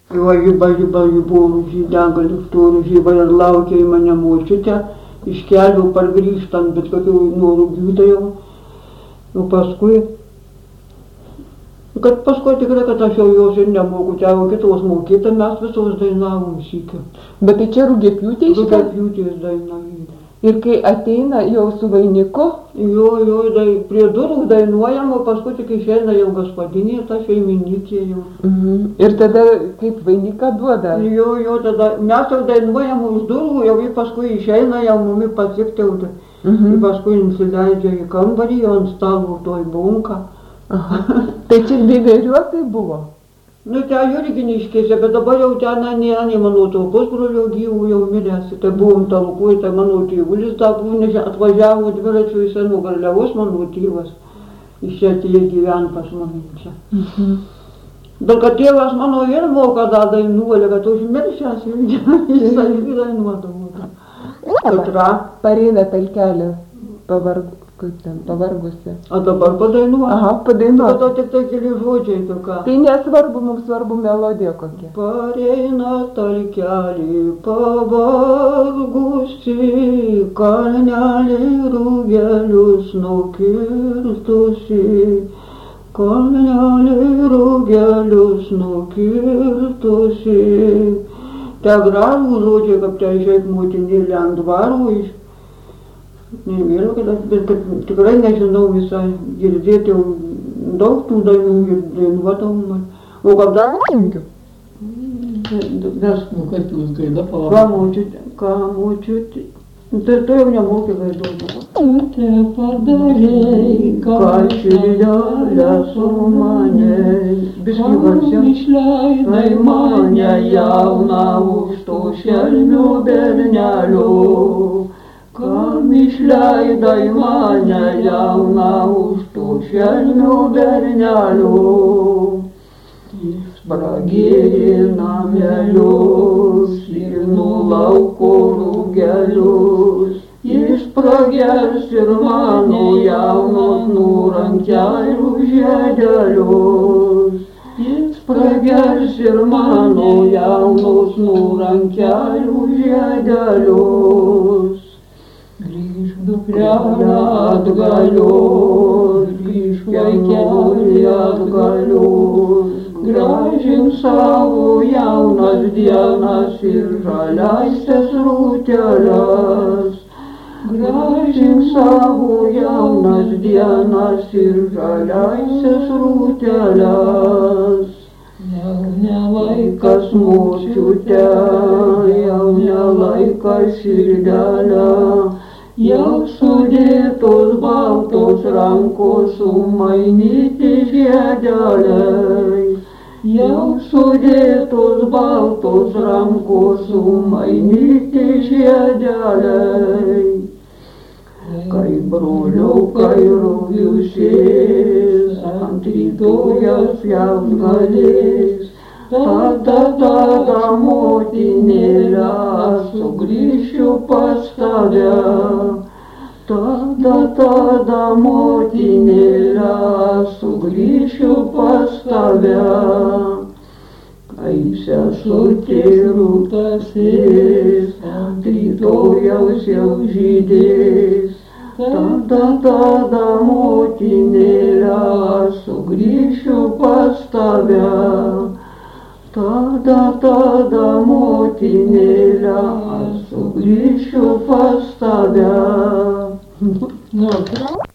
Jo, ji buvo žydegalių, turi žyba ir laukė į mane močiutę, iš kelių pargrįžtant, bet kokių nuorūgių tai jau. O paskui, tikrai, kad aš jau jos ir nemoku, čia jau kitos mokėta, mes visos dainavom sykį. Bet tai čia Rugiapjūtė iš karto? Rugiapjūtės daina. Ir kai ateina jau su vainiku? Jo, prie durų dainuojam, o paskui tik išeina jau gospodinė, ta šeimininkė jau. Ir tada kaip vainiką duoda? Jo, tada mes jau dainuojam už durų, jau jį paskui išeina, jau mumi pasiekti, ir paskui nusileidžia į kambarį, o ant stalo toj bunka. Tai čia Vėveriuose buvo? Nu, ten Jurginiškėse, bet dabar jau ten nėra, nei mano to pusbrolio gyvų jau miręs. Tai buvom talkoj, tai mano tėvulis dar buvo, atvažiavo dviračiu į Senugarliavos, mano tėvas. Iš čia atėjo gyvent pas mane čia. Bet kad tėvas mano ir moka dar dainuolį, kad užmiršęs jis dainuodavo. Katra. Pareina pelkelė, pavargusi. O dabar padainuoja? Aha, padainuoja. Tada tik tai keli žodžiai tokia. Tai nesvarbu, mums svarbu melodija kokia. Pareina talkelį pavargusi, kalnelį rugelius nukirtusi. Kalnelį rugelius nukirtusi. Te gražų žodžiai, kaip te išeik motinėlė ant dvaro iš. Nevėliau, bet tikrai nežinau visai, girdėti jau daug tų dainų ir dainuodavom. O kad dar sunkiu? Nes, kad jūs gaida pavardė. Ką močiutė? Tai jau nemokė gaiduoti. Te padarei, kad širdelė su manei. Biškį garsiau. Išleidai mane jauną už tų šelmių bernelių. Kam išleidai mane jauną už tų šelmių bernelių. Jis pragėrina melius ir nulauko rugelius. Jis pragers ir mano jaunos nurankelių žiedelius. Jis pragers ir mano jaunos nurankelių žiedelius. Grįžk dukrelė atgalios, grįžk vaikeli atgalios, gražink savo jaunas dienas ir žaliaisias rūteles. Gražink savo jaunas dienas ir žaliaisias rūteles. Jau nelaikas močiute, jau nelaikas širdelė. Jau sudėtos baltos rankos sumainyti žiedeliai. Jau sudėtos baltos rankos sumainyti žiedeliai. Kai broliukai rugiusis ant rytojas jaus galės, tada motinėlė sugrįšiu pas tave. Tada motinėlė sugrįšiu pas tave. Kai sesutė rūtasis ant rytojaus jau žydės, tada motinėlė sugrįšiu pas tave. Tada motinėlė sugrįšiu pas tave.